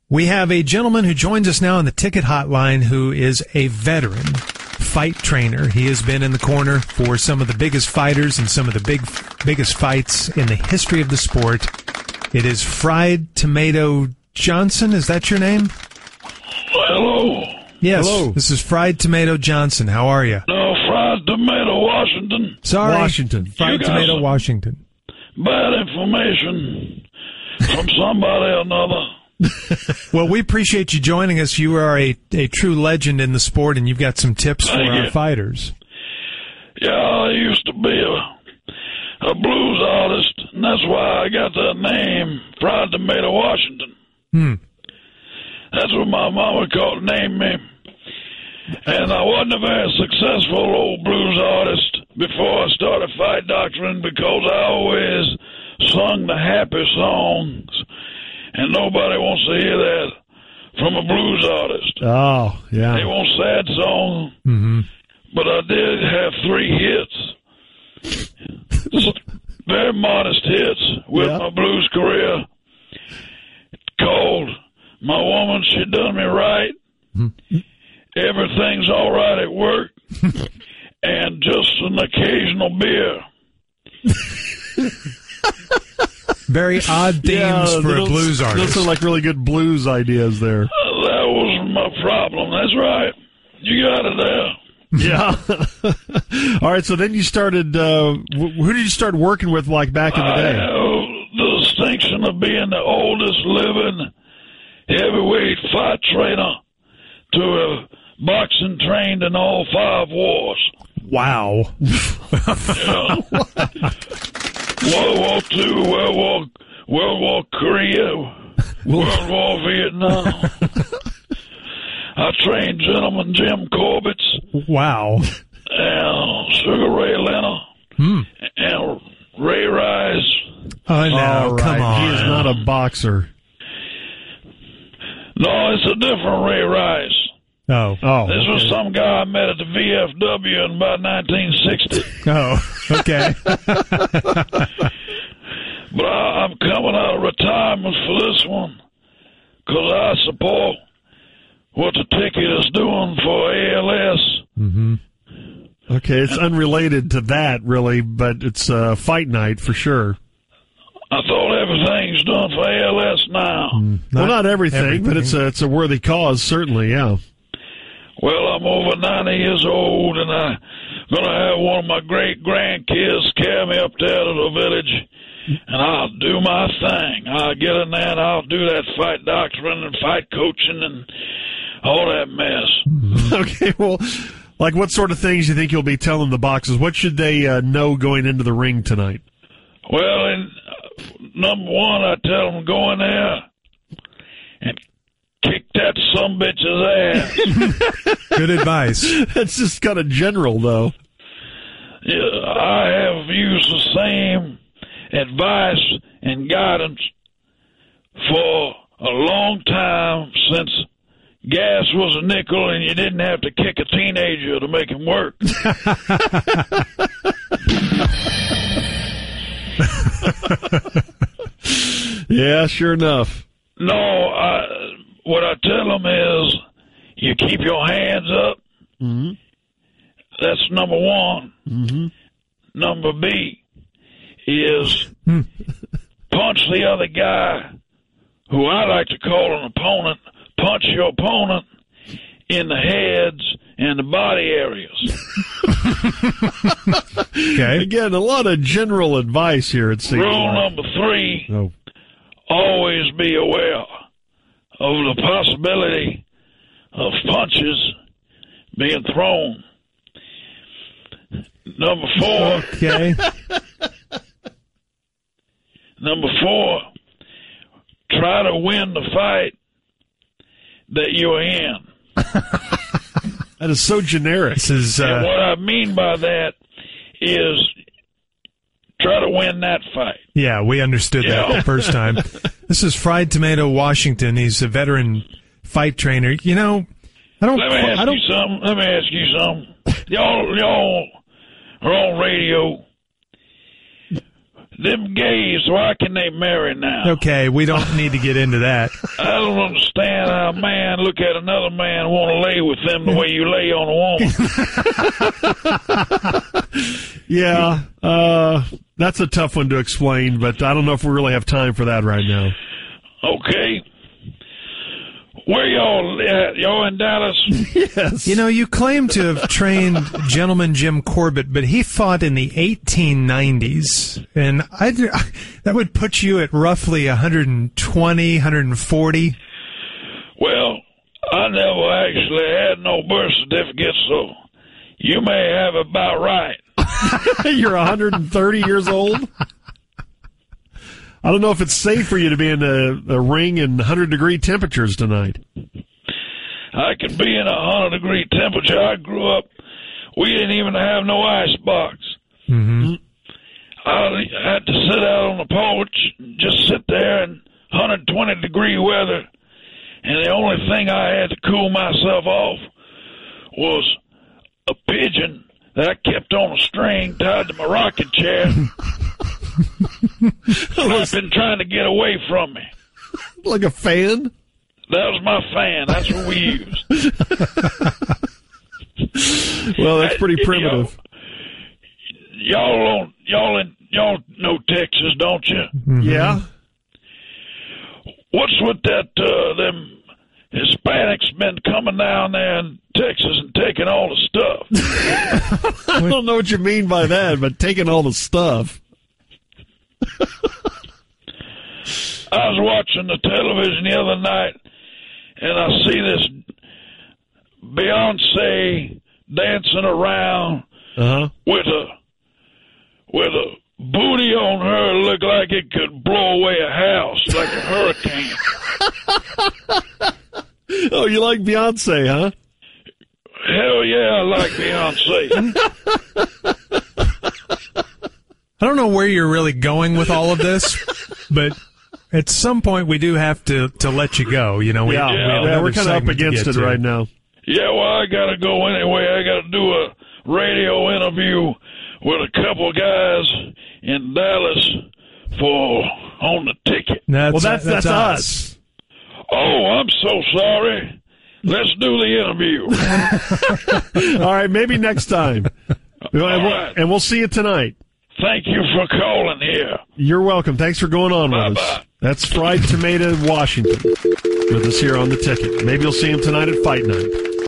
We have a gentleman who joins us now on the ticket hotline who is a veteran fight trainer. He has been in the corner for some of the biggest fighters and some of the biggest fights in the history of the sport. It is Fried Tomato Johnson. Is that your name? Hello. Yes. Hello. This is Fried Tomato Johnson. How are you? No, Fried Tomato Washington. Sorry. Washington. Fried Tomato Washington. Bad information from somebody or another. Well, we appreciate you joining us. You are a true legend in the sport, and you've got some tips for our fighters. Yeah, I used to be a blues artist, and that's why I got that name, Fried Tomato Washington. That's what my mama named me. And I wasn't a very successful old blues artist before I started fight doctoring because I always sung the happy songs. And nobody wants to hear that from a blues artist. Oh, yeah. They want sad songs. Mm-hmm. But I did have 3 hits. Very modest hits with my blues career. Called My Woman, She Done Me Right. Mm-hmm. Everything's All Right at Work. And Just an Occasional Beer. Very odd themes for a blues artist. Those are like really good blues ideas there. That was my problem. That's right. You got it there. Yeah. All right, so then you started, who did you start working with like back in the day? I have the distinction of being the oldest living heavyweight fight trainer to have boxing trained in all 5 wars. Wow. World War II, World War Korea, World War Vietnam. I trained Gentleman Jim Corbett's. Wow. And Sugar Ray Leonard. And Ray Rice. Oh, no, come on. He is not a boxer. No, it's a different Ray Rice. Oh. This was some guy I met at the VFW in about 1960. Oh, okay. But I'm coming out of retirement for this one because I support what the ticket is doing for ALS. Mm-hmm. Okay, it's unrelated to that, really, but it's fight night for sure. I thought everything's done for ALS now. Not everything, but it's a worthy cause, certainly, yeah. Well, I'm over 90 years old, and I'm going to have one of my great-grandkids carry me up there to the village, and I'll do my thing. I'll get in there, and I'll do that fight doctoring and fight coaching and all that mess. Okay, well, like what sort of things you think you'll be telling the boxers? What should they know going into the ring tonight? Well, number one, I tell them go in there and kick that sumbitch's ass. Good advice. That's just kind of general, though. Yeah, I have used the same advice and guidance for a long time since gas was a nickel and you didn't have to kick a teenager to make him work. Yeah, sure enough. No, what I tell them is you keep your hands up. Mm-hmm. That's number one. Mm-hmm. Number B is punch the other guy, who I like to call an opponent. Punch your opponent in the heads and the body areas. Okay. Again, a lot of general advice here, it seems. Rule like. number 3, always be aware of the possibility of punches being thrown. Number 4. Okay. Number 4, try to win the fight that you're in. That is so generic. This is, and what I mean by that is try to win that fight. Yeah, we understood that the first time. This is Fried Tomato Washington. He's a veteran fight trainer. You know, Let me ask you something. Y'all are on radio. them gays, why can they marry now? Okay, we don't need to get into that. I don't understand how a man look at another man and want to lay with them the way you lay on a woman. Yeah, that's a tough one to explain, but I don't know if we really have time for that right now. Okay. Where y'all at? Y'all in Dallas? Yes. You know, you claim to have trained Gentleman Jim Corbett, but he fought in the 1890s, and that would put you at roughly 120, 140. Well, I never actually had no birth certificate, so you may have it about right. You're 130 years old? I don't know if it's safe for you to be in a ring in 100-degree temperatures tonight. I could be in 100-degree temperature. I grew up, we didn't even have no ice box. Mm-hmm. I had to sit out on the porch, just sit there in 120-degree weather, and the only thing I had to cool myself off was a pigeon that I kept on a string tied to my rocking chair. I've been trying to get away from me. Like a fan? That was my fan. That's what we used. Well, that's pretty primitive. Y'all know Texas, don't you? Mm-hmm. Yeah. What's with that? Them Hispanics been coming down there in Texas and taking all the stuff. I don't know what you mean by that, but taking all the stuff. I was watching the television the other night, and I see this Beyonce dancing around with a booty on her, look like it could blow away a house like a hurricane. Oh, you like Beyonce, huh? Hell yeah, I like Beyonce. I don't know where you're really going with all of this, but at some point we do have to let you go. You know, we're kind of up against it right now. Yeah, well, I got to go anyway. I got to do a radio interview with a couple of guys in Dallas on the ticket. That's us. Oh, I'm so sorry. Let's do the interview. All right, maybe next time. And we'll see you tonight. Thank you for calling here. You're welcome. Thanks for going on with us. That's Fried Tomato Washington with us here on The Ticket. Maybe you'll see him tonight at Fight Night.